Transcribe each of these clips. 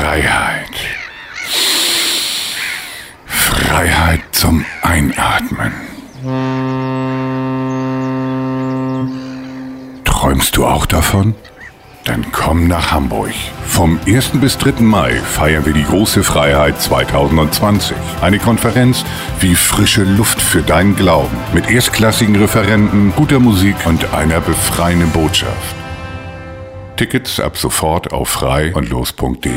Freiheit. Freiheit zum Einatmen. Träumst du auch davon? Dann komm nach Hamburg. Vom 1. bis 3. Mai feiern wir die große Freiheit 2020. Eine Konferenz wie frische Luft für deinen Glauben. Mit erstklassigen Referenten, guter Musik und einer befreienden Botschaft. Tickets ab sofort auf frei-und-los.de.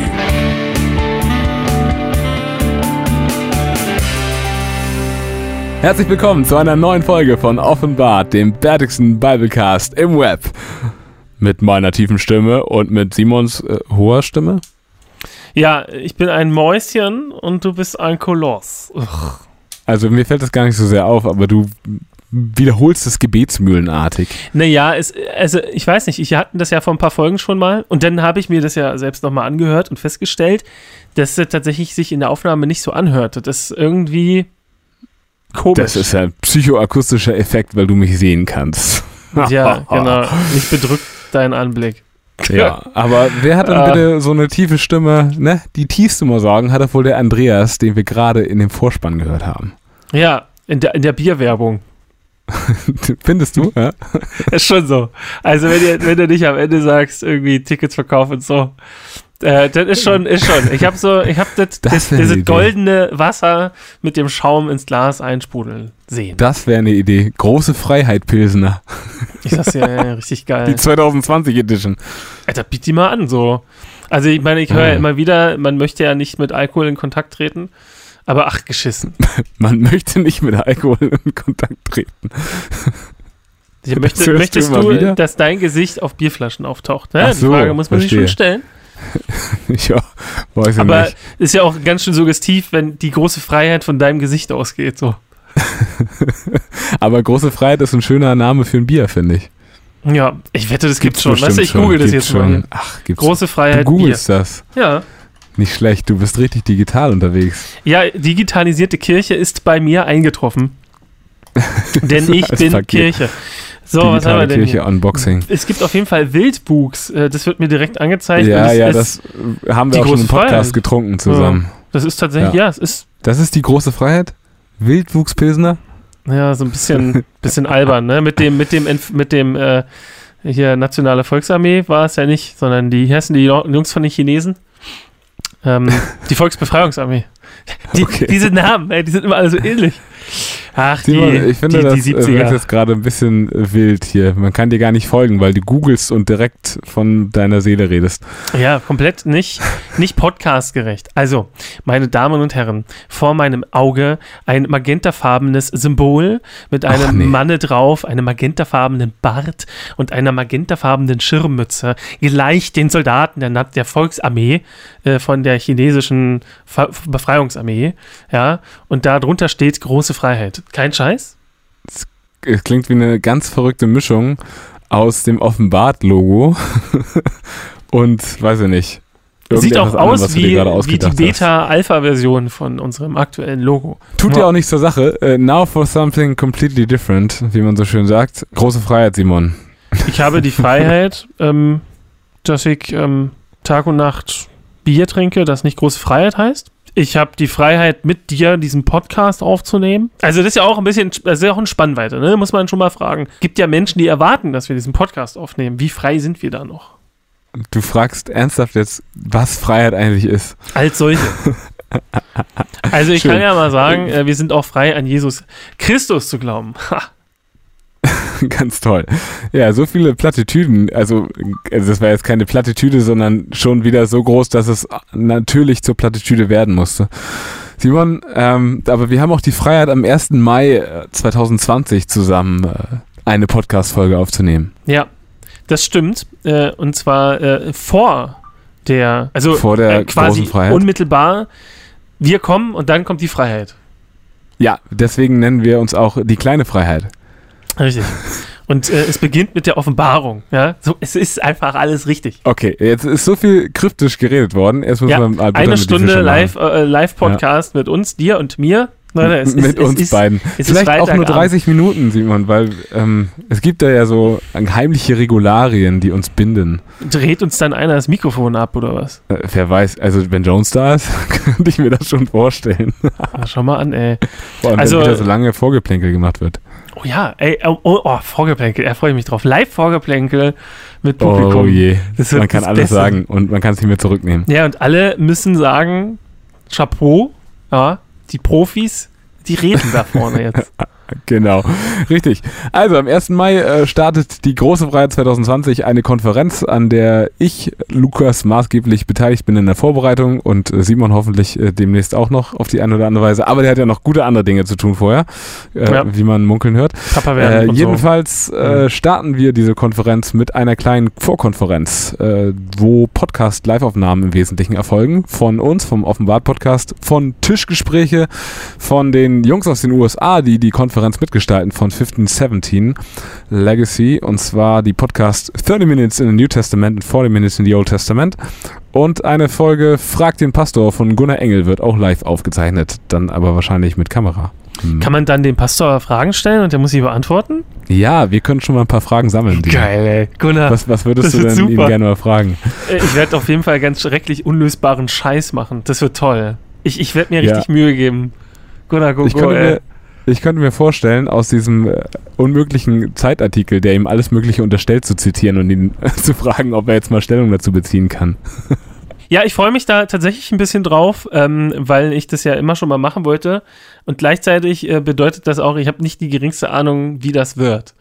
Herzlich willkommen zu einer neuen Folge von Offenbart, dem bärtigsten Biblecast im Web. Mit meiner tiefen Stimme und mit Simons hoher Stimme. Ja, ich bin ein Mäuschen und du bist ein Koloss. Ugh. Also mir fällt das gar nicht so sehr auf, aber du wiederholst es gebetsmühlenartig. Naja, also ich weiß nicht, wir hatten das ja vor ein paar Folgen schon mal und dann habe ich mir das ja selbst nochmal angehört und festgestellt, dass es tatsächlich sich in der Aufnahme nicht so anhörte. Das ist irgendwie komisch. Das ist ein psychoakustischer Effekt, weil du mich sehen kannst. Ja, genau. Mich bedrückt dein Anblick. Ja, aber wer hat dann bitte so eine tiefe Stimme, ne? Die tiefste mal sagen, hat doch wohl der Andreas, den wir gerade in dem Vorspann gehört haben. Ja, in der Bierwerbung. Findest du? Ja? Ist schon so. Also wenn du nicht am Ende sagst, irgendwie Tickets verkaufen und so, das ist schon. Ich hab dieses goldene Wasser mit dem Schaum ins Glas einsprudeln sehen. Das wäre eine Idee. Große Freiheit Pilsener. Ich sag's ja, richtig geil. Die 2020 Edition. Alter, biet die mal an, so. Also ich meine, ich höre ja immer wieder, man möchte ja nicht mit Alkohol in Kontakt treten, aber ach, geschissen. Man möchte nicht mit Alkohol in Kontakt treten. Möchtest du, dass dein Gesicht auf Bierflaschen auftaucht? Ne? Ach so, die Frage muss man sich schon stellen. Ja, weiß ich aber nicht. Ist ja auch ganz schön suggestiv, wenn die große Freiheit von deinem Gesicht ausgeht, so. Aber große Freiheit ist ein schöner Name für ein Bier, finde ich. Ja, ich wette, das gibt's schon. Weißt du, ich google das jetzt mal. Ach, gibt's. Große Freiheit. Du googelst Bier. Das? Ja. Nicht schlecht, du bist richtig digital unterwegs. Ja, digitalisierte Kirche ist bei mir eingetroffen. Denn ich bin Paket. Kirche. So, digitale was haben wir denn Kirche hier? Unboxing. Es gibt auf jeden Fall Wildwuchs. Das wird mir direkt angezeigt. Ja, das haben wir auch schon im Podcast Freiheit. Getrunken zusammen. Ja, das ist tatsächlich, es ist. Das ist die große Freiheit? Wildwuchspilsner? Ja, so ein bisschen albern, ne? Mit dem hier Nationale Volksarmee war es ja nicht, sondern die Jungs von den Chinesen. Die Volksbefreiungsarmee. Diese Namen, die sind immer alle so ähnlich. Ach, ich finde, das 70er. Wird jetzt gerade ein bisschen wild hier. Man kann dir gar nicht folgen, weil du googelst und direkt von deiner Seele redest. Ja, komplett nicht podcastgerecht. Also, meine Damen und Herren, vor meinem Auge ein magentafarbenes Symbol mit einem Manne drauf, einem magentafarbenen Bart und einer magentafarbenen Schirmmütze, gleich den Soldaten der Volksarmee von der chinesischen Befreiungsarmee. Ja, und da drunter steht große Freiheit. Kein Scheiß? Es klingt wie eine ganz verrückte Mischung aus dem Offenbart-Logo und, weiß ich nicht. Sieht auch aus wie die Beta-Alpha-Version von unserem aktuellen Logo. Tut ja auch nichts zur Sache. Now for something completely different, wie man so schön sagt. Große Freiheit, Simon. Ich habe die Freiheit, dass ich Tag und Nacht Bier trinke, das nicht große Freiheit heißt. Ich habe die Freiheit, mit dir diesen Podcast aufzunehmen. Also das ist ja auch das ist ja auch eine Spannweite, ne? Muss man schon mal fragen. Gibt ja Menschen, die erwarten, dass wir diesen Podcast aufnehmen. Wie frei sind wir da noch? Du fragst ernsthaft jetzt, was Freiheit eigentlich ist. Als solche. Also ich kann ja mal sagen, wir sind auch frei, an Jesus Christus zu glauben. Ganz toll. Ja, so viele Plattitüden. Also das war jetzt keine Plattitüde, sondern schon wieder so groß, dass es natürlich zur Plattitüde werden musste. Simon, aber wir haben auch die Freiheit, am 1. Mai 2020 zusammen eine Podcast-Folge aufzunehmen. Ja, das stimmt. Und zwar vor der quasi großen Freiheit. Unmittelbar. Wir kommen und dann kommt die Freiheit. Ja, deswegen nennen wir uns auch die kleine Freiheit. Richtig. Und es beginnt mit der Offenbarung. Ja? So, es ist einfach alles richtig. Okay, jetzt ist so viel kryptisch geredet worden. Jetzt müssen wir eine Stunde Live-Podcast mit uns, dir und mir. Leute, mit uns beiden. Vielleicht auch nur 30 Minuten, Simon, weil es gibt da ja so heimliche Regularien, die uns binden. Dreht uns dann einer das Mikrofon ab, oder was? Wer weiß, also wenn Jones da ist, könnte ich mir das schon vorstellen. Ja, schau mal an, ey. Vor allem, wenn wieder so lange Vorgeplänkel gemacht wird. Oh ja, ey, Vorgeplänkel, da freue ich mich drauf. Live-Vorgeplänkel mit Publikum. Oh je, man kann alles sagen und man kann es nicht mehr zurücknehmen. Ja, und alle müssen sagen, Chapeau, ja, die Profis, die reden da vorne jetzt. Genau, richtig. Also am 1. Mai startet die Große Freiheit 2020, eine Konferenz, an der ich, Lukas, maßgeblich beteiligt bin in der Vorbereitung und Simon hoffentlich demnächst auch noch auf die eine oder andere Weise. Aber der hat ja noch gute andere Dinge zu tun vorher, wie man munkeln hört. Papa werden jedenfalls starten wir diese Konferenz mit einer kleinen Vorkonferenz, wo Podcast-Live-Aufnahmen im Wesentlichen erfolgen. Von uns, vom Offenbart-Podcast, von Tischgespräche, von den Jungs aus den USA, die Konferenz mitgestalten, von 1517 Legacy, und zwar die Podcast 30 Minutes in the New Testament und 40 Minutes in the Old Testament, und eine Folge Frag den Pastor von Gunnar Engel wird auch live aufgezeichnet, dann aber wahrscheinlich mit Kamera. Kann man dann dem Pastor Fragen stellen und der muss sie beantworten? Ja, wir können schon mal ein paar Fragen sammeln. Geil, ey. Gunnar, was würdest du denn ihm gerne mal fragen? Ich werde auf jeden Fall ganz schrecklich unlösbaren Scheiß machen. Das wird toll. Ich werde mir richtig Mühe geben. Gunnar, Ich könnte mir vorstellen, aus diesem unmöglichen Zeitartikel, der ihm alles Mögliche unterstellt, zu zitieren und ihn zu fragen, ob er jetzt mal Stellung dazu beziehen kann. Ja, ich freue mich da tatsächlich ein bisschen drauf, weil ich das ja immer schon mal machen wollte. Und gleichzeitig bedeutet das auch, ich habe nicht die geringste Ahnung, wie das wird.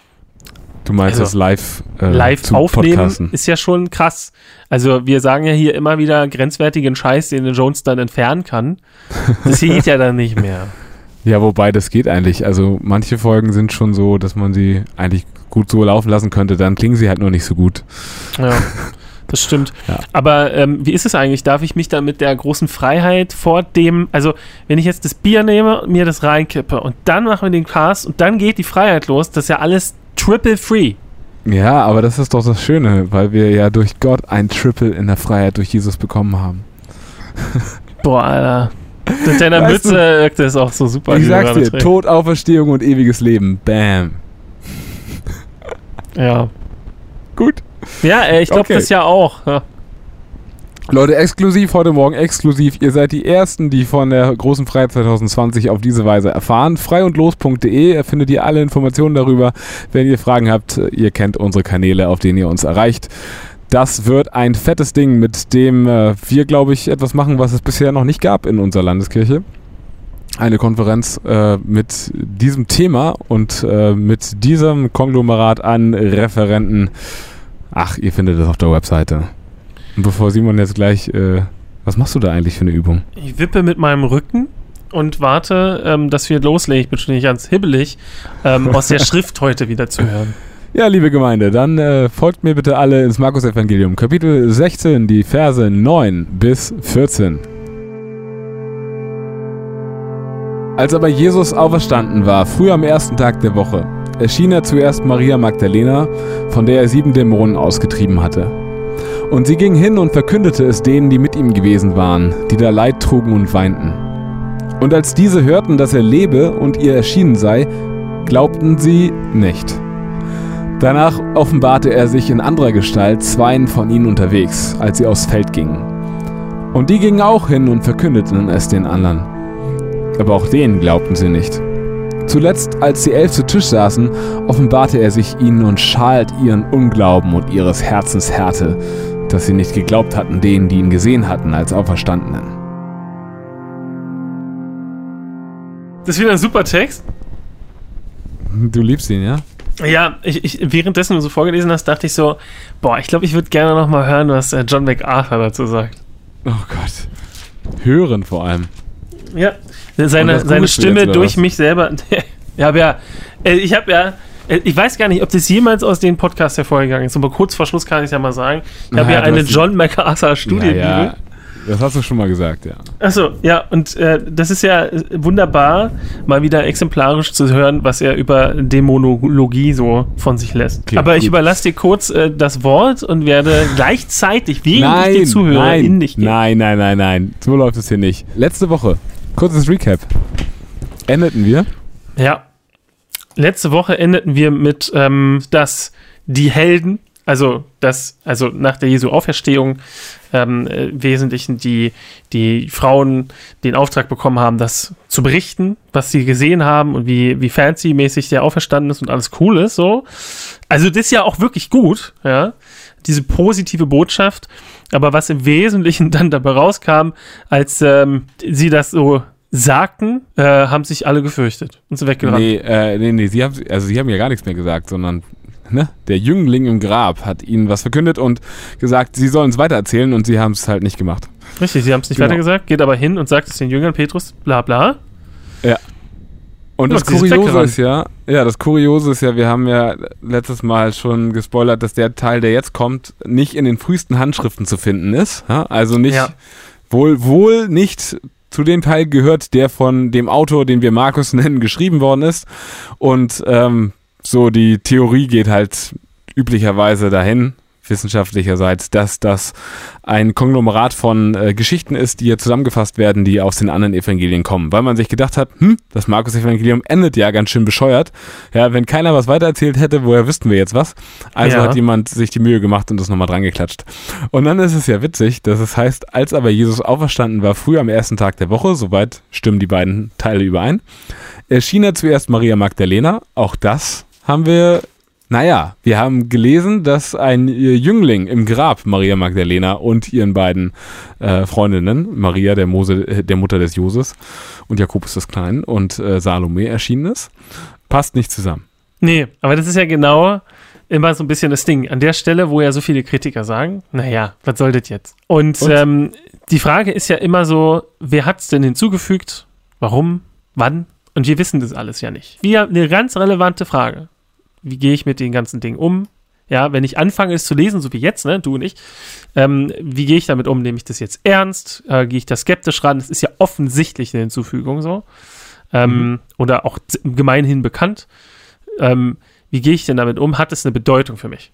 Du meinst das live aufnehmen podcasten. Ist ja schon krass. Also wir sagen ja hier immer wieder grenzwertigen Scheiß, den Jones dann entfernen kann. Das geht ja dann nicht mehr. Ja, wobei das geht eigentlich. Also manche Folgen sind schon so, dass man sie eigentlich gut so laufen lassen könnte. Dann klingen sie halt nur nicht so gut. Ja, das stimmt. Ja. Aber wie ist es eigentlich? Darf ich mich da mit der großen Freiheit vor dem, also wenn ich jetzt das Bier nehme und mir das reinkippe und dann machen wir den Cast und dann geht die Freiheit los, das ist ja alles triple free. Ja, aber das ist doch das Schöne, weil wir ja durch Gott ein Triple in der Freiheit durch Jesus bekommen haben. Boah, Alter. Mit deiner Mütze wirkt das auch so super. Ich sag's dir, Tod, Auferstehung und ewiges Leben. Bam. Ja. Gut. Ja, ich glaube das ja auch. Ja. Leute, exklusiv heute Morgen, exklusiv. Ihr seid die Ersten, die von der Großen Freiheit 2020 auf diese Weise erfahren. freiundlos.de findet ihr alle Informationen darüber. Wenn ihr Fragen habt, ihr kennt unsere Kanäle, auf denen ihr uns erreicht. Das wird ein fettes Ding, mit dem wir, glaube ich, etwas machen, was es bisher noch nicht gab in unserer Landeskirche. Eine Konferenz mit diesem Thema und mit diesem Konglomerat an Referenten. Ach, ihr findet das auf der Webseite. Und bevor Simon jetzt gleich... was machst du da eigentlich für eine Übung? Ich wippe mit meinem Rücken und warte, dass wir loslegen. Ich bin schon nicht ganz hibbelig, aus der Schrift heute wieder zu hören. Ja, liebe Gemeinde, dann folgt mir bitte alle ins Markus-Evangelium, Kapitel 16, die Verse 9 bis 14. Als aber Jesus auferstanden war, früh am ersten Tag der Woche, erschien er zuerst Maria Magdalena, von der er 7 Dämonen ausgetrieben hatte. Und sie ging hin und verkündete es denen, die mit ihm gewesen waren, die da Leid trugen und weinten. Und als diese hörten, dass er lebe und ihr erschienen sei, glaubten sie nicht. Danach offenbarte er sich in anderer Gestalt 2 von ihnen unterwegs, als sie aufs Feld gingen. Und die gingen auch hin und verkündeten es den anderen. Aber auch denen glaubten sie nicht. Zuletzt, als die 11 zu Tisch saßen, offenbarte er sich ihnen und schalt ihren Unglauben und ihres Herzens Härte, dass sie nicht geglaubt hatten denen, die ihn gesehen hatten, als Auferstandenen. Das ist wieder ein super Text. Du liebst ihn, ja? Ja, ich währenddessen du so vorgelesen hast, dachte ich so, boah, ich glaube, ich würde gerne noch mal hören, was John MacArthur dazu sagt. Oh Gott. Hören vor allem. Ja, seine Stimme jetzt, durch mich selber. Ich weiß gar nicht, ob das jemals aus den Podcasts hervorgegangen ist, aber kurz vor Schluss kann ich es ja mal sagen. Ich habe ja eine John MacArthur Studienbibel. Ja, das hast du schon mal gesagt, ja. Achso, ja, und das ist ja wunderbar, mal wieder exemplarisch zu hören, was er über Dämonologie so von sich lässt. Okay, aber gut. Ich überlasse dir kurz das Wort und werde gleichzeitig, während ich dir zuhöre, in dich gehen. Nein. So läuft es hier nicht. Letzte Woche, kurzes Recap. endeten wir? Ja. Letzte Woche endeten wir mit, dass die Helden, also nach der Jesu Auferstehung im Wesentlichen die Frauen den Auftrag bekommen haben, das zu berichten, was sie gesehen haben und wie fancy-mäßig der auferstanden ist und alles cool ist, so. Also das ist ja auch wirklich gut, ja, diese positive Botschaft, aber was im Wesentlichen dann dabei rauskam, als sie das so sagten, haben sich alle gefürchtet und sind weggerannt. Nee, sie haben ja gar nichts mehr gesagt, sondern der Jüngling im Grab hat ihnen was verkündet und gesagt, sie sollen es weitererzählen und sie haben es halt nicht gemacht. Richtig, sie haben es nicht weitergesagt, geht aber hin und sagt es den Jüngern, Petrus, bla bla. Ja. Und das Kuriose ist ja, wir haben ja letztes Mal schon gespoilert, dass der Teil, der jetzt kommt, nicht in den frühesten Handschriften zu finden ist. Ja? Also nicht, wohl nicht zu dem Teil gehört, der von dem Autor, den wir Markus nennen, geschrieben worden ist. Und so die Theorie geht halt üblicherweise dahin, wissenschaftlicherseits, dass das ein Konglomerat von Geschichten ist, die hier zusammengefasst werden, die aus den anderen Evangelien kommen. Weil man sich gedacht hat, das Markus-Evangelium endet ja ganz schön bescheuert. Ja, wenn keiner was weitererzählt hätte, woher wüssten wir jetzt was? Also hat jemand sich die Mühe gemacht und das nochmal dran geklatscht. Und dann ist es ja witzig, dass es heißt, als aber Jesus auferstanden war, früh am ersten Tag der Woche, soweit stimmen die beiden Teile überein, erschien er zuerst Maria Magdalena. Auch das haben wir haben gelesen, dass ein Jüngling im Grab Maria Magdalena und ihren beiden Freundinnen, Maria, der Mutter des Joses, und Jakobus des Kleinen und Salome erschienen ist. Passt nicht zusammen. Nee, aber das ist ja genau immer so ein bisschen das Ding. An der Stelle, wo ja so viele Kritiker sagen, was soll das jetzt? Und die Frage ist ja immer so, wer hat es denn hinzugefügt? Warum? Wann? Und wir wissen das alles ja nicht. Eine ganz relevante Frage. Wie gehe ich mit den ganzen Dingen um? Ja, wenn ich anfange, es zu lesen, so wie jetzt, ne, du und ich, wie gehe ich damit um? Nehme ich das jetzt ernst? Gehe ich da skeptisch ran? Das ist ja offensichtlich eine Hinzufügung so. Oder auch gemeinhin bekannt. Wie gehe ich denn damit um? Hat es eine Bedeutung für mich?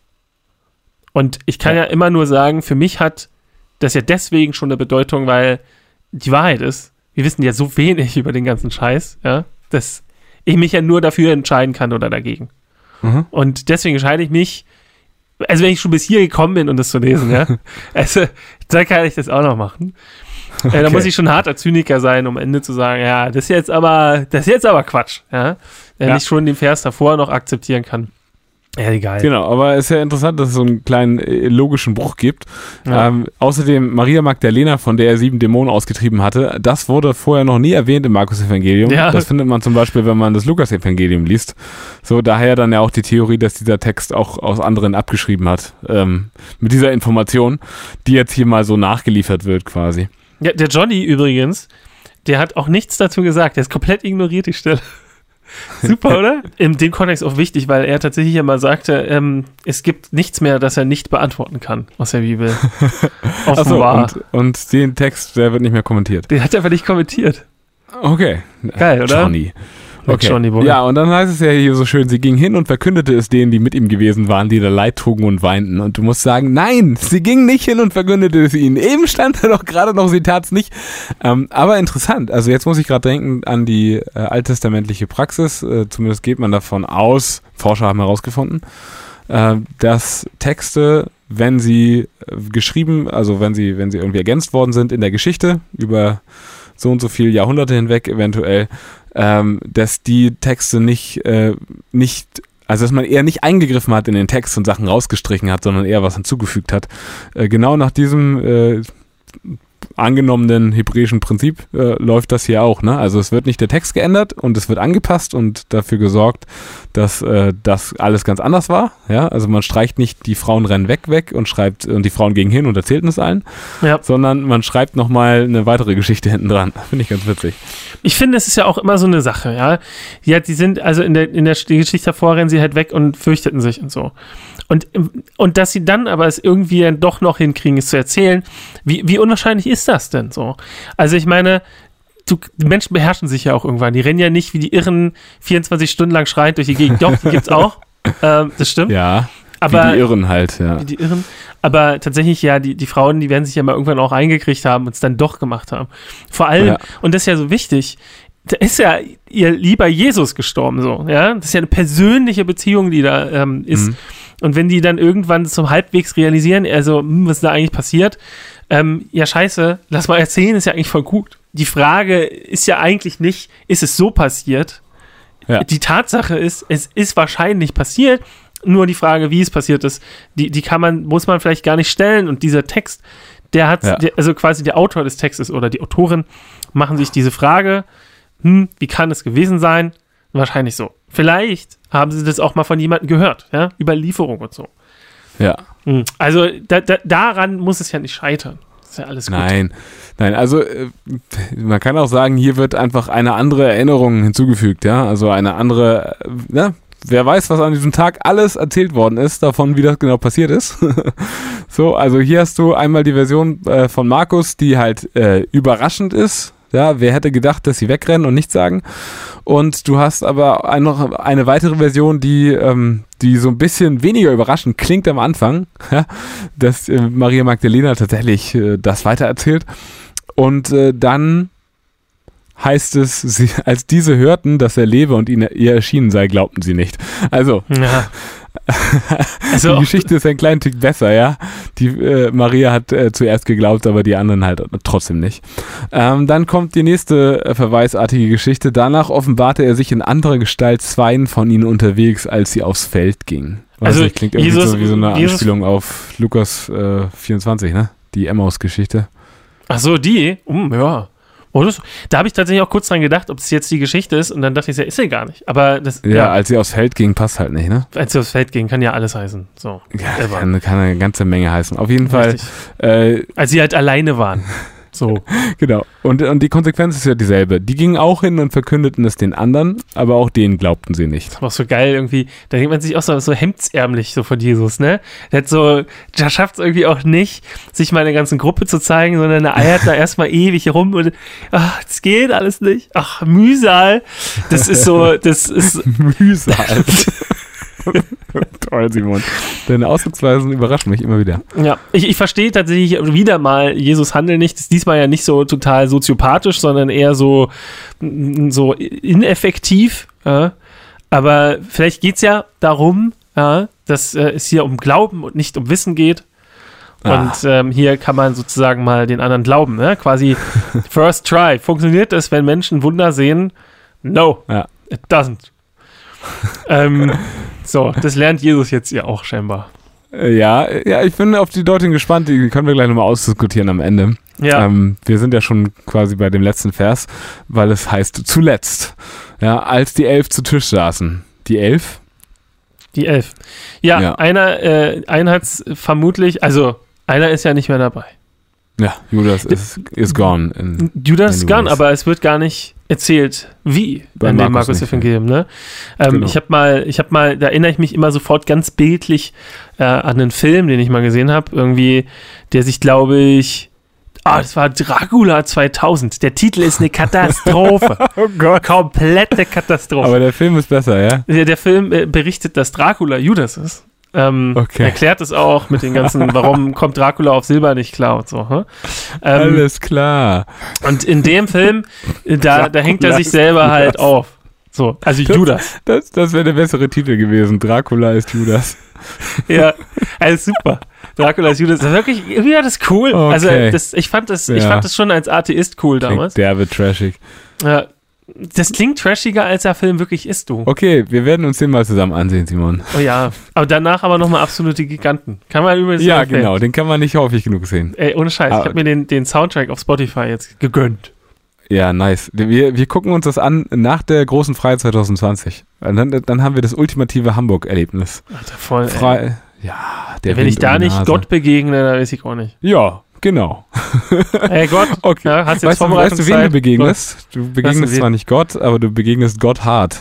Und ich kann ja immer nur sagen, für mich hat das ja deswegen schon eine Bedeutung, weil die Wahrheit ist, wir wissen ja so wenig über den ganzen Scheiß, ja, dass ich mich ja nur dafür entscheiden kann oder dagegen. Und deswegen entscheide ich mich, also wenn ich schon bis hier gekommen bin, um das zu lesen, ja, also dann kann ich das auch noch machen. Okay. Da muss ich schon harter Zyniker sein, um am Ende zu sagen, ja, das ist jetzt aber Quatsch, ja, wenn ich schon den Vers davor noch akzeptieren kann. Ja, egal. Genau, aber es ist ja interessant, dass es so einen kleinen logischen Bruch gibt. Ja. Außerdem Maria Magdalena, von der er 7 Dämonen ausgetrieben hatte, das wurde vorher noch nie erwähnt im Markus-Evangelium. Ja. Das findet man zum Beispiel, wenn man das Lukas-Evangelium liest. So, daher dann ja auch die Theorie, dass dieser Text auch aus anderen abgeschrieben hat. Mit dieser Information, die jetzt hier mal so nachgeliefert wird quasi. Ja, der Johnny übrigens, der hat auch nichts dazu gesagt. Der ist komplett ignoriert, die Stelle. Super, oder? In dem Kontext auch wichtig, weil er tatsächlich ja mal sagte, es gibt nichts mehr, das er nicht beantworten kann aus der Bibel. Offenbar. Und den Text, der wird nicht mehr kommentiert. Den hat er aber nicht kommentiert. Okay. Geil, oder? Johnny. Okay. Johnny, ja, und dann heißt es ja hier so schön, sie ging hin und verkündete es denen, die mit ihm gewesen waren, die da Leid trugen und weinten. Und du musst sagen, nein, sie ging nicht hin und verkündete es ihnen. Eben stand da doch gerade noch, sie tat's nicht. Aber interessant, also jetzt muss ich gerade denken an die alttestamentliche Praxis, zumindest geht man davon aus, Forscher haben herausgefunden, dass Texte, wenn sie geschrieben, also wenn sie irgendwie ergänzt worden sind in der Geschichte, über so und so viele Jahrhunderte hinweg eventuell, dass die Texte nicht, also dass man eher nicht eingegriffen hat in den Text und Sachen rausgestrichen hat, sondern eher was hinzugefügt hat. Genau nach diesem angenommenen hebräischen Prinzip läuft das hier auch, ne? Also es wird nicht der Text geändert und es wird angepasst und dafür gesorgt, dass das alles ganz anders war, ja? Also man streicht nicht, die Frauen rennen weg und schreibt, und die Frauen gingen hin und erzählten es allen, sondern man schreibt nochmal eine weitere Geschichte hinten dran. Finde ich ganz witzig. Ich finde, es ist ja auch immer so eine Sache, ja. Ja, die sind, also in der Geschichte davor rennen sie halt weg und fürchteten sich und so. Und dass sie dann aber es irgendwie dann doch noch hinkriegen, es zu erzählen, wie unwahrscheinlich ist das denn so? Also ich meine, die Menschen beherrschen sich ja auch irgendwann. Die rennen ja nicht wie die Irren 24 Stunden lang schreiend durch die Gegend. Doch, die gibt's auch. Das stimmt. Ja, aber, wie die Irren halt, ja. Wie die Irren. Aber tatsächlich, ja, die Frauen, die werden sich ja mal irgendwann auch eingekriegt haben und es dann doch gemacht haben. Vor allem, und das ist ja so wichtig, da ist ja ihr lieber Jesus gestorben, so, ja. Das ist ja eine persönliche Beziehung, die da ist. Und wenn die dann irgendwann zum halbwegs realisieren, also, was ist da eigentlich passiert? Ja, scheiße, lass mal erzählen, ist ja eigentlich voll gut. Die Frage ist ja eigentlich nicht, ist es so passiert? Ja. Die Tatsache ist, es ist wahrscheinlich passiert, nur die Frage, wie es passiert ist, die muss man vielleicht gar nicht stellen. Und dieser Text, also quasi der Autor des Textes oder die Autorin machen sich diese Frage, wie kann es gewesen sein? Wahrscheinlich so. Vielleicht haben sie das auch mal von jemandem gehört, ja, Überlieferung und so. Ja. Also daran muss es ja nicht scheitern. Das ist ja alles gut. Nein, also man kann auch sagen, hier wird einfach eine andere Erinnerung hinzugefügt, ja, also eine andere, wer weiß, was an diesem Tag alles erzählt worden ist, davon, wie das genau passiert ist. So, also hier hast du einmal die Version von Markus, die halt überraschend ist. Ja, wer hätte gedacht, dass sie wegrennen und nichts sagen? Und du hast aber noch eine weitere Version, die so ein bisschen weniger überraschend klingt am Anfang, ja, dass Maria Magdalena tatsächlich das weitererzählt. Und dann heißt es, als diese hörten, dass er lebe und ihr erschienen sei, glaubten sie nicht. Also, die Geschichte ist ein kleinen Tick besser, ja. Die Maria hat zuerst geglaubt, aber die anderen halt trotzdem nicht. Dann kommt die nächste verweisartige Geschichte. Danach offenbarte er sich in anderer Gestalt zweien von ihnen unterwegs, als sie aufs Feld gingen. Also das klingt irgendwie so wie so eine Anspielung auf Lukas 24, ne? Die Emmaus-Geschichte. Ach so, die? Ja. Da habe ich tatsächlich auch kurz dran gedacht, ob es jetzt die Geschichte ist, und dann dachte ich, ja, ist sie gar nicht. Aber das, als sie aufs Feld ging, passt halt nicht, ne? Als sie aufs Feld ging, kann ja alles heißen. So. Ja, kann eine ganze Menge heißen. Auf jeden Fall. Als sie halt alleine waren. So. Genau. Und die Konsequenz ist ja dieselbe. Die gingen auch hin und verkündeten es den anderen, aber auch denen glaubten sie nicht. Das war auch so geil irgendwie. Da denkt man sich auch so hemdsärmlich so von Jesus, ne? Der schafft es irgendwie auch nicht, sich mal eine ganze Gruppe zu zeigen, sondern er eiert da erstmal ewig rum und das geht alles nicht. Ach, Mühsal. Das ist Mühsal. Toll, Simon. Deine Ausdrucksweisen überraschen mich immer wieder. Ja, ich verstehe tatsächlich wieder mal Jesus Handeln nicht. Das ist diesmal ja nicht so total soziopathisch, sondern eher so ineffektiv. Ja. Aber vielleicht geht es ja darum, dass es hier um Glauben und nicht um Wissen geht. Und hier kann man sozusagen mal den anderen glauben. Ne? Quasi first try. Funktioniert das, wenn Menschen Wunder sehen? No, it doesn't. So, das lernt Jesus jetzt ja auch scheinbar. Ja, ich bin auf die Deutung gespannt, die können wir gleich nochmal ausdiskutieren am Ende. Ja. Wir sind ja schon quasi bei dem letzten Vers, weil es heißt zuletzt, ja, als die 11 zu Tisch saßen. Die 11? Die 11. Ja. Einer hat es vermutlich, also einer ist ja nicht mehr dabei. Ja, Judas ist gone. Judas ist gone, aber es wird gar nicht erzählt, wie in dem Markus-Evangelium. Ne? Genau. Ich hab mal, da erinnere ich mich immer sofort ganz bildlich an einen Film, den ich mal gesehen habe, irgendwie, der sich, glaube ich, das war Dracula 2000. Der Titel ist eine Katastrophe. Oh Gott. Komplette Katastrophe. Aber der Film ist besser, ja? Der Film berichtet, dass Dracula Judas ist. Erklärt es auch mit den ganzen, warum kommt Dracula auf Silber nicht klar und so. Alles klar. Und in dem Film, da hängt er sich selber halt auf. So, also Judas. Das wäre der bessere Titel gewesen. Dracula ist Judas. Ja, alles super. Dracula ist Judas. Das ist wirklich, irgendwie war das cool. Okay. Also ich fand das schon als Atheist cool damals. Derbe trashig. Ja. Das klingt trashiger, als der Film wirklich ist, du. Okay, wir werden uns den mal zusammen ansehen, Simon. Oh ja, aber danach nochmal absolute Giganten. Kann man übrigens Ja, genau, den kann man nicht häufig genug sehen. Ey, ohne Scheiß, ich habe mir den Soundtrack auf Spotify jetzt gegönnt. Ja, nice. Wir gucken uns das an nach der großen Freiheit 2020. Dann haben wir das ultimative Hamburg-Erlebnis. Alter, voll, Wenn ich da nicht Gott begegne, dann weiß ich auch nicht. Ja, genau. Hey Gott, okay. Ja, hast jetzt weißt du, wen du begegnest? Du begegnest zwar nicht Gott, aber du begegnest Gotthard.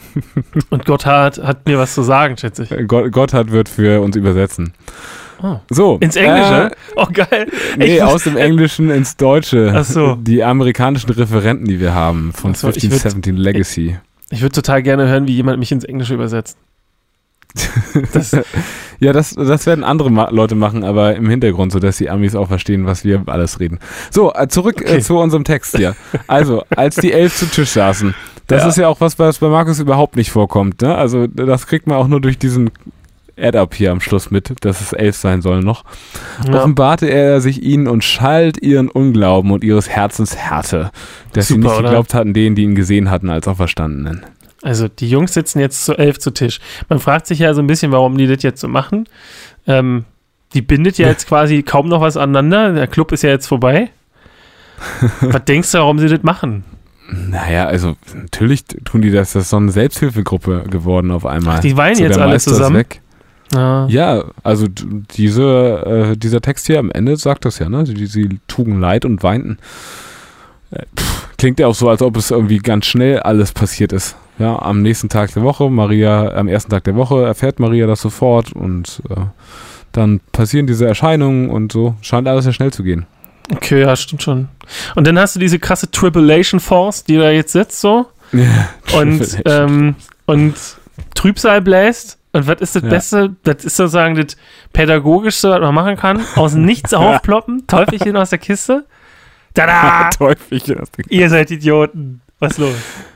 Und Gotthard hat mir was zu sagen, schätze ich. Gotthard wird für uns übersetzen. Oh. So. Ins Englische? Geil. Nee, aus dem Englischen ins Deutsche. Ach so. Die amerikanischen Referenten, die wir haben von 1517 Legacy. Ich würde total gerne hören, wie jemand mich ins Englische übersetzt. Ja, das werden andere Leute machen, aber im Hintergrund, sodass die Amis auch verstehen, was wir alles reden. So, zurück zu unserem Text hier. Also, als die 11 zu Tisch saßen, das ist ja auch was bei Markus überhaupt nicht vorkommt. Ne? Also, das kriegt man auch nur durch diesen Add-up hier am Schluss mit, dass es 11 sein soll noch. Ja. Offenbarte er sich ihnen und schalt ihren Unglauben und ihres Herzens Härte, dass sie nicht geglaubt hatten, denen, die ihn gesehen hatten, als auch Verstandenen. Also die Jungs sitzen jetzt zu 11 zu Tisch. Man fragt sich ja so ein bisschen, warum die das jetzt so machen. Die bindet ja jetzt quasi kaum noch was aneinander. Der Club ist ja jetzt vorbei. Was denkst du, warum sie das machen? Naja, also natürlich tun die das ist so eine Selbsthilfegruppe geworden auf einmal. Ach, die weinen jetzt alle zusammen? Weg. Ja, also dieser Text hier am Ende sagt das ja, ne? Sie trugen Leid und weinten. Klingt ja auch so, als ob es irgendwie ganz schnell alles passiert ist. Ja, am nächsten Tag der Woche, am ersten Tag der Woche erfährt Maria das sofort und dann passieren diese Erscheinungen und so. Scheint alles sehr schnell zu gehen. Okay, ja, stimmt schon. Und dann hast du diese krasse Tribulation Force, die da jetzt sitzt so und Trübsal bläst. Und was ist das Beste? Das ist sozusagen das Pädagogischste, was man machen kann. Aus nichts aufploppen, Teufelchen aus der Kiste. Tada! Teufelchen aus der Kiste. Ihr seid Idioten. Was ist los?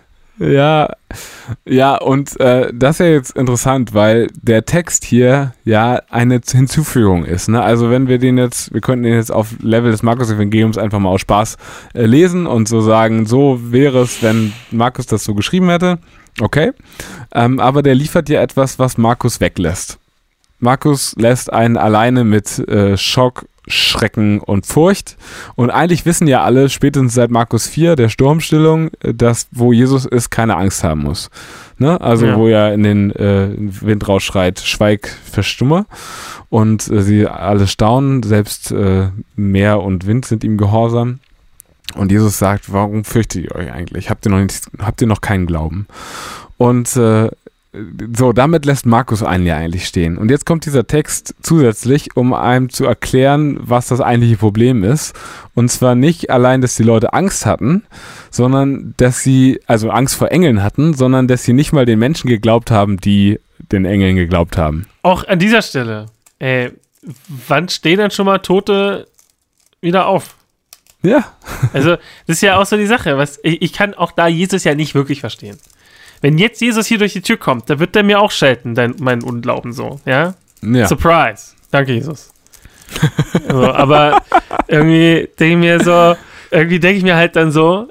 Ja, und das ist ja jetzt interessant, weil der Text hier ja eine Hinzufügung ist. Ne? Also wenn wir könnten den jetzt auf Level des Markus-Evangeliums einfach mal aus Spaß lesen und so sagen, so wäre es, wenn Markus das so geschrieben hätte. Okay, aber der liefert ja etwas, was Markus weglässt. Markus lässt einen alleine mit Schock, Schrecken und Furcht. Und eigentlich wissen ja alle, spätestens seit Markus 4, der Sturmstillung, dass wo Jesus ist, keine Angst haben muss. Ne? Also wo er in den Wind rausschreit, schweig, verstumme. Und sie alle staunen, selbst Meer und Wind sind ihm gehorsam. Und Jesus sagt, warum fürchtet ihr euch eigentlich? Habt ihr noch keinen Glauben? Und so, damit lässt Markus einen ja eigentlich stehen. Und jetzt kommt dieser Text zusätzlich, um einem zu erklären, was das eigentliche Problem ist. Und zwar nicht allein, dass die Leute Angst hatten, sondern dass sie, also Angst vor Engeln hatten, sondern dass sie nicht mal den Menschen geglaubt haben, die den Engeln geglaubt haben. Auch an dieser Stelle, wann stehen dann schon mal Tote wieder auf? Ja. Also, das ist ja auch so die Sache. Ich kann auch da Jesus ja nicht wirklich verstehen. Wenn jetzt Jesus hier durch die Tür kommt, da wird der mir auch schelten, mein Unglauben so, ja? Surprise. Danke, Jesus. So, aber irgendwie denke ich mir halt dann so,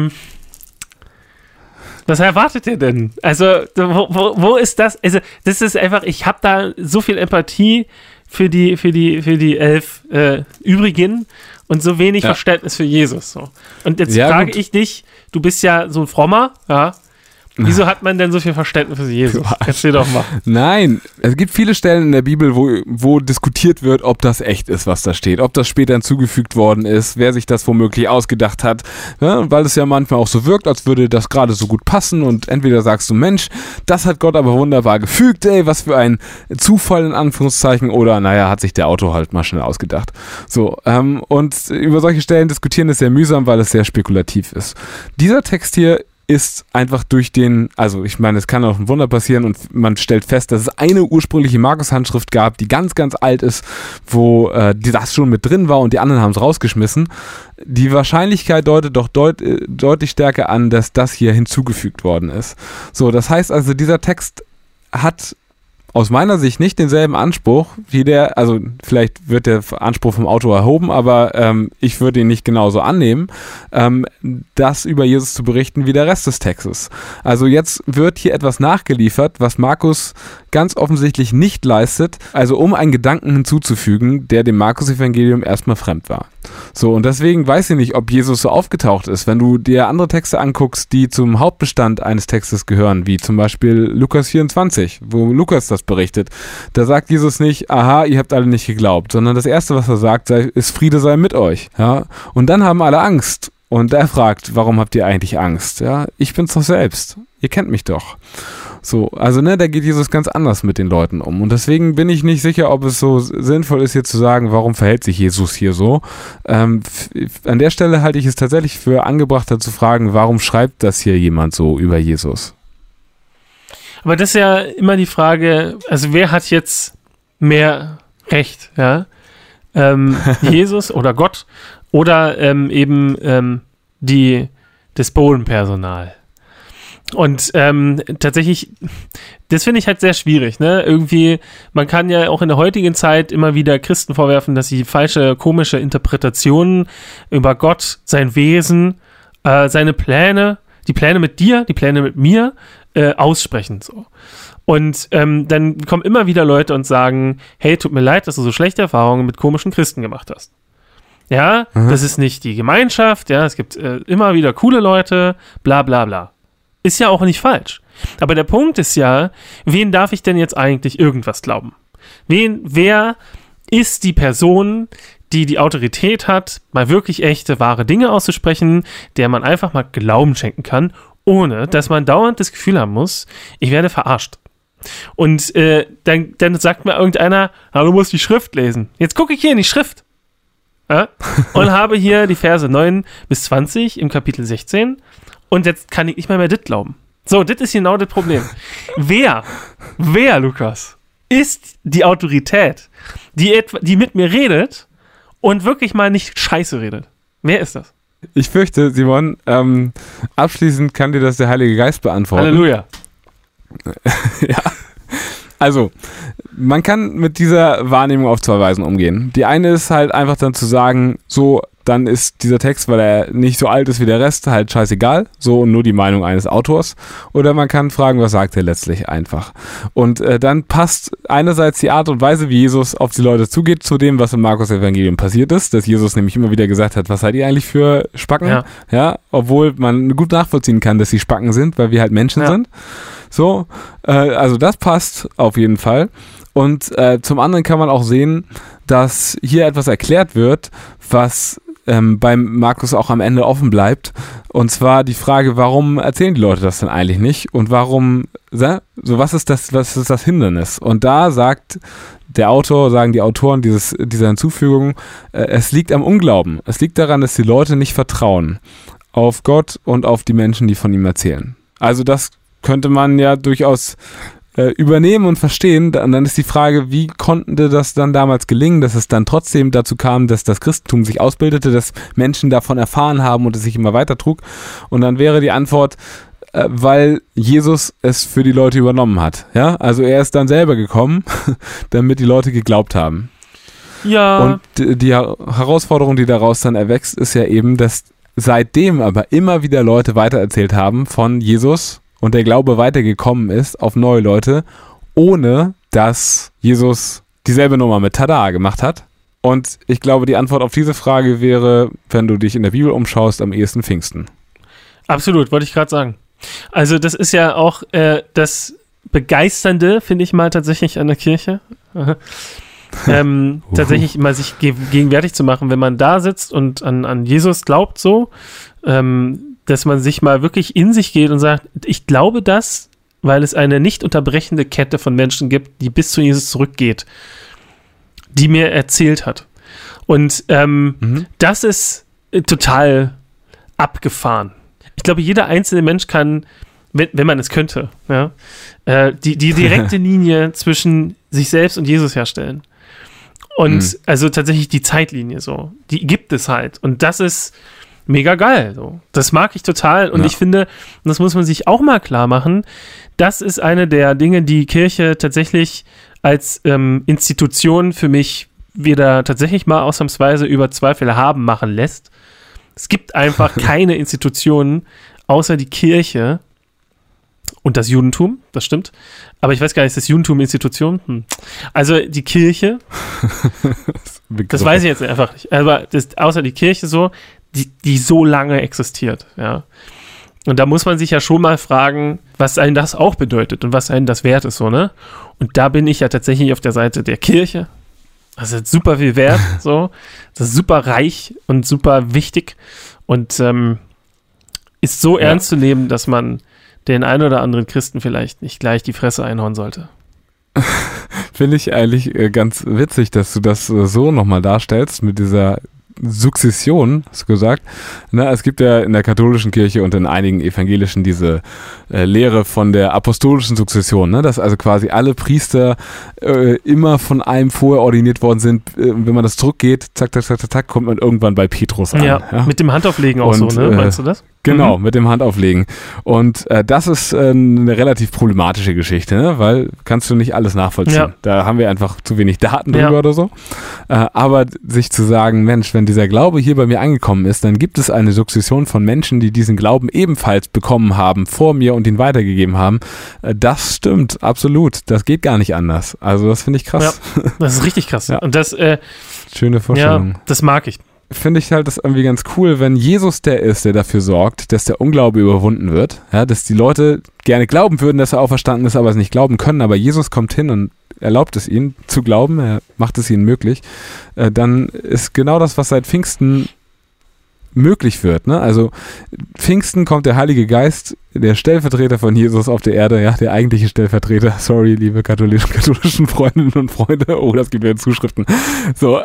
was erwartet ihr denn? Also, wo ist das? Also, das ist einfach, ich habe da so viel Empathie für die 11 übrigen und so wenig Verständnis für Jesus. So. Und jetzt frage ich dich, du bist ja so ein Frommer, ja? Wieso hat man denn so viel Verständnis für Jesus? Erzähl doch mal. Nein, es gibt viele Stellen in der Bibel, wo diskutiert wird, ob das echt ist, was da steht, ob das später hinzugefügt worden ist, wer sich das womöglich ausgedacht hat, ja, weil es ja manchmal auch so wirkt, als würde das gerade so gut passen und entweder sagst du, Mensch, das hat Gott aber wunderbar gefügt, was für ein Zufall in Anführungszeichen, oder naja, hat sich der Autor halt mal schnell ausgedacht. So, und über solche Stellen diskutieren ist sehr mühsam, weil es sehr spekulativ ist. Dieser Text hier ist einfach also ich meine, es kann auch ein Wunder passieren und man stellt fest, dass es eine ursprüngliche Markus-Handschrift gab, die ganz, ganz alt ist, wo das schon mit drin war und die anderen haben es rausgeschmissen. Die Wahrscheinlichkeit deutet doch deutlich stärker an, dass das hier hinzugefügt worden ist. So, das heißt also, dieser Text hat aus meiner Sicht nicht denselben Anspruch wie also vielleicht wird der Anspruch vom Autor erhoben, aber ich würde ihn nicht genauso annehmen, das über Jesus zu berichten wie der Rest des Textes. Also jetzt wird hier etwas nachgeliefert, was Markus ganz offensichtlich nicht leistet, also um einen Gedanken hinzuzufügen, der dem Markus-Evangelium erstmal fremd war. So, und deswegen weiß ich nicht, ob Jesus so aufgetaucht ist. Wenn du dir andere Texte anguckst, die zum Hauptbestand eines Textes gehören, wie zum Beispiel Lukas 24, wo Lukas das berichtet, da sagt Jesus nicht, aha, ihr habt alle nicht geglaubt, sondern das Erste, was er sagt, ist Friede sei mit euch. Ja? Und dann haben alle Angst. Und er fragt, warum habt ihr eigentlich Angst? Ja, ich bin's doch selbst. Ihr kennt mich doch. So, also da geht Jesus ganz anders mit den Leuten um. Und deswegen bin ich nicht sicher, ob es so sinnvoll ist, hier zu sagen, warum verhält sich Jesus hier so. An der Stelle halte ich es tatsächlich für angebrachter zu fragen, warum schreibt das hier jemand so über Jesus? Aber das ist ja immer die Frage, also wer hat jetzt mehr Recht, ja. Jesus oder Gott oder eben das Bodenpersonal. Und tatsächlich, das finde ich halt sehr schwierig, ne? Irgendwie, man kann ja auch in der heutigen Zeit immer wieder Christen vorwerfen, dass sie falsche, komische Interpretationen über Gott, sein Wesen, seine Pläne, die Pläne mit dir, die Pläne mit mir aussprechen, so. Und dann kommen immer wieder Leute und sagen, hey, tut mir leid, dass du so schlechte Erfahrungen mit komischen Christen gemacht hast. Ja, das ist nicht die Gemeinschaft, ja, es gibt immer wieder coole Leute, bla bla bla. Ist ja auch nicht falsch. Aber der Punkt ist ja, wen darf ich denn jetzt eigentlich irgendwas glauben? Wer ist die Person, die die Autorität hat, mal wirklich echte, wahre Dinge auszusprechen, der man einfach mal Glauben schenken kann, ohne dass man dauernd das Gefühl haben muss, ich werde verarscht. Und dann sagt mir irgendeiner, du musst die Schrift lesen. Jetzt gucke ich hier in die Schrift. Ja? Und habe hier die Verse 9 bis 20 im Kapitel 16 und jetzt kann ich nicht mehr das glauben. So, das ist genau das Problem. Wer, Lukas, ist die Autorität, die mit mir redet und wirklich mal nicht Scheiße redet? Wer ist das? Ich fürchte, Simon, abschließend kann dir das der Heilige Geist beantworten. Halleluja. Ja. Also, man kann mit dieser Wahrnehmung auf zwei Weisen umgehen. Die eine ist halt einfach dann zu sagen, so, dann ist dieser Text, weil er nicht so alt ist wie der Rest, halt scheißegal. So, und nur die Meinung eines Autors. Oder man kann fragen, was sagt er letztlich einfach. Und dann passt einerseits die Art und Weise, wie Jesus auf die Leute zugeht, zu dem, was im Markus-Evangelium passiert ist. Dass Jesus nämlich immer wieder gesagt hat, was seid ihr eigentlich für Spacken? Ja, obwohl man gut nachvollziehen kann, dass sie Spacken sind, weil wir halt Menschen sind. So, also das passt auf jeden Fall. Und zum anderen kann man auch sehen, dass hier etwas erklärt wird, was beim Markus auch am Ende offen bleibt. Und zwar die Frage, warum erzählen die Leute das denn eigentlich nicht? Und warum, so was ist das Hindernis? Und da sagt der Autor, sagen die Autoren dieser Hinzufügung, es liegt am Unglauben. Es liegt daran, dass die Leute nicht vertrauen auf Gott und auf die Menschen, die von ihm erzählen. Also das könnte man ja durchaus übernehmen und verstehen. Dann ist die Frage, wie konnte das dann damals gelingen, dass es dann trotzdem dazu kam, dass das Christentum sich ausbildete, dass Menschen davon erfahren haben und es sich immer weiter trug. Und dann wäre die Antwort, weil Jesus es für die Leute übernommen hat. Ja, also er ist dann selber gekommen, damit die Leute geglaubt haben. Ja. Und die Herausforderung, die daraus dann erwächst, ist ja eben, dass seitdem aber immer wieder Leute weitererzählt haben von Jesus und der Glaube weitergekommen ist auf neue Leute, ohne dass Jesus dieselbe Nummer mit Tada gemacht hat. Und ich glaube, die Antwort auf diese Frage wäre, wenn du dich in der Bibel umschaust, am ehesten Pfingsten. Absolut, wollte ich gerade sagen. Also das ist ja auch das Begeisternde, finde ich mal tatsächlich an der Kirche. Tatsächlich mal sich gegenwärtig zu machen, wenn man da sitzt und an Jesus glaubt so, dass man sich mal wirklich in sich geht und sagt, ich glaube das, weil es eine nicht unterbrechende Kette von Menschen gibt, die bis zu Jesus zurückgeht, die mir erzählt hat. Und das ist total abgefahren. Ich glaube, jeder einzelne Mensch kann, wenn man es könnte, ja, die direkte Linie zwischen sich selbst und Jesus herstellen. Und also tatsächlich die Zeitlinie so, die gibt es halt. Und das ist mega geil. So. Das mag ich total. Und ich finde, das muss man sich auch mal klar machen, das ist eine der Dinge, die Kirche tatsächlich als Institution für mich wieder tatsächlich mal ausnahmsweise über Zweifel machen lässt. Es gibt einfach keine Institutionen außer die Kirche und das Judentum, das stimmt. Aber ich weiß gar nicht, ist das Judentum Institution? Also die Kirche, das weiß ich jetzt einfach nicht. Aber außer die Kirche so, die so lange existiert, ja. Und da muss man sich ja schon mal fragen, was einen das auch bedeutet und was einen das wert ist, so, ne? Und da bin ich ja tatsächlich auf der Seite der Kirche. Das ist super viel wert, so. Das ist super reich und super wichtig und ist so ernst zu nehmen, dass man den einen oder anderen Christen vielleicht nicht gleich die Fresse einhauen sollte. Finde ich eigentlich ganz witzig, dass du das so nochmal darstellst mit dieser Sukzession, hast du gesagt. Na, es gibt ja in der katholischen Kirche und in einigen evangelischen diese Lehre von der apostolischen Sukzession, ne? Dass also quasi alle Priester immer von einem vorher ordiniert worden sind. Wenn man das zurückgeht, zack, zack, zack, zack, kommt man irgendwann bei Petrus an. Ja, mit dem Handauflegen auch und, so, ne? Meinst du das? Genau, mit dem Handauflegen. Und das ist eine relativ problematische Geschichte, ne? Weil kannst du nicht alles nachvollziehen. Ja. Da haben wir einfach zu wenig Daten drüber oder so. Aber sich zu sagen, Mensch, wenn dieser Glaube hier bei mir angekommen ist, dann gibt es eine Sukzession von Menschen, die diesen Glauben ebenfalls bekommen haben, vor mir und ihn weitergegeben haben. Das stimmt, absolut. Das geht gar nicht anders. Also das finde ich krass. Ja, das ist richtig krass. Ja. Und das schöne Vorstellung. Ja, das mag ich. Finde ich halt das irgendwie ganz cool, wenn Jesus der ist, der dafür sorgt, dass der Unglaube überwunden wird, ja, dass die Leute gerne glauben würden, dass er auferstanden ist, aber es nicht glauben können, aber Jesus kommt hin und erlaubt es ihnen zu glauben, er macht es ihnen möglich, dann ist genau das, was seit Pfingsten möglich wird, ne? Also Pfingsten kommt der Heilige Geist, der Stellvertreter von Jesus auf der Erde, ja, der eigentliche Stellvertreter, sorry, liebe katholischen Freundinnen und Freunde, oh, das gibt mir Zuschriften, so,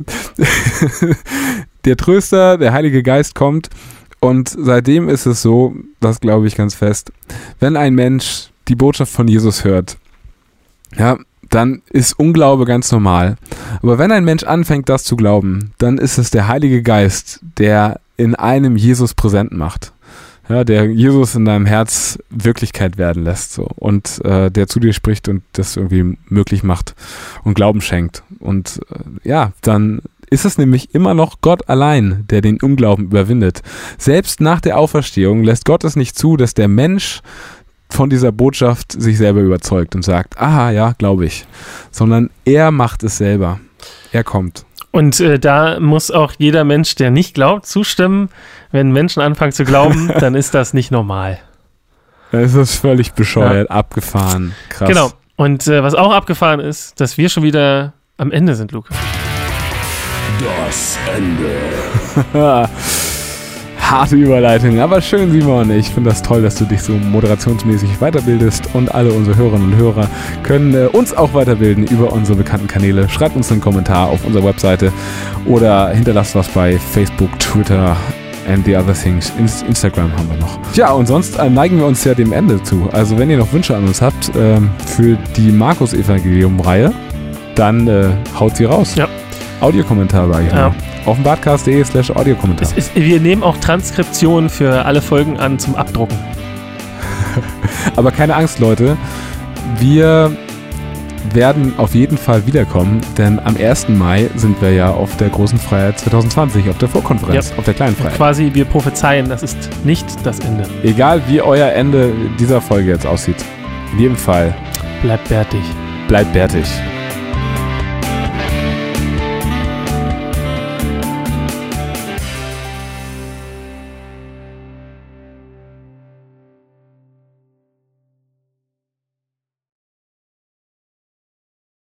der Tröster, der Heilige Geist kommt und seitdem ist es so, das glaube ich ganz fest, wenn ein Mensch die Botschaft von Jesus hört, ja, dann ist Unglaube ganz normal. Aber wenn ein Mensch anfängt, das zu glauben, dann ist es der Heilige Geist, der in einem Jesus präsent macht. Ja, der Jesus in deinem Herz Wirklichkeit werden lässt so und der zu dir spricht und das irgendwie möglich macht und Glauben schenkt. Und ja, dann ist es nämlich immer noch Gott allein, der den Unglauben überwindet. Selbst nach der Auferstehung lässt Gott es nicht zu, dass der Mensch von dieser Botschaft sich selber überzeugt und sagt, aha, ja, glaube ich. Sondern er macht es selber. Er kommt. Und da muss auch jeder Mensch, der nicht glaubt, zustimmen. Wenn Menschen anfangen zu glauben, dann ist das nicht normal. Das ist völlig bescheuert, abgefahren, krass. Genau. Und was auch abgefahren ist, dass wir schon wieder am Ende sind, Luke. Das Ende. Harte Überleitung, aber schön, Simon. Ich finde das toll, dass du dich so moderationsmäßig weiterbildest und alle unsere Hörerinnen und Hörer können uns auch weiterbilden über unsere bekannten Kanäle. Schreibt uns einen Kommentar auf unserer Webseite oder hinterlasst was bei Facebook, Twitter and the other things. Instagram haben wir noch. Ja, und sonst neigen wir uns ja dem Ende zu. Also wenn ihr noch Wünsche an uns habt für die Markus-Evangelium-Reihe, dann haut sie raus. Ja. Audiokommentar, sage ich mal. Auf dem badcast.de/Audiokommentar. Wir nehmen auch Transkriptionen für alle Folgen an zum Abdrucken. Aber keine Angst, Leute. Wir werden auf jeden Fall wiederkommen, denn am 1. Mai sind wir ja auf der Großen Freiheit 2020, auf der Vorkonferenz, auf der kleinen Freiheit. Quasi, wir prophezeien, das ist nicht das Ende. Egal, wie euer Ende dieser Folge jetzt aussieht. In jedem Fall. Bleibt bärtig. Bleibt bärtig.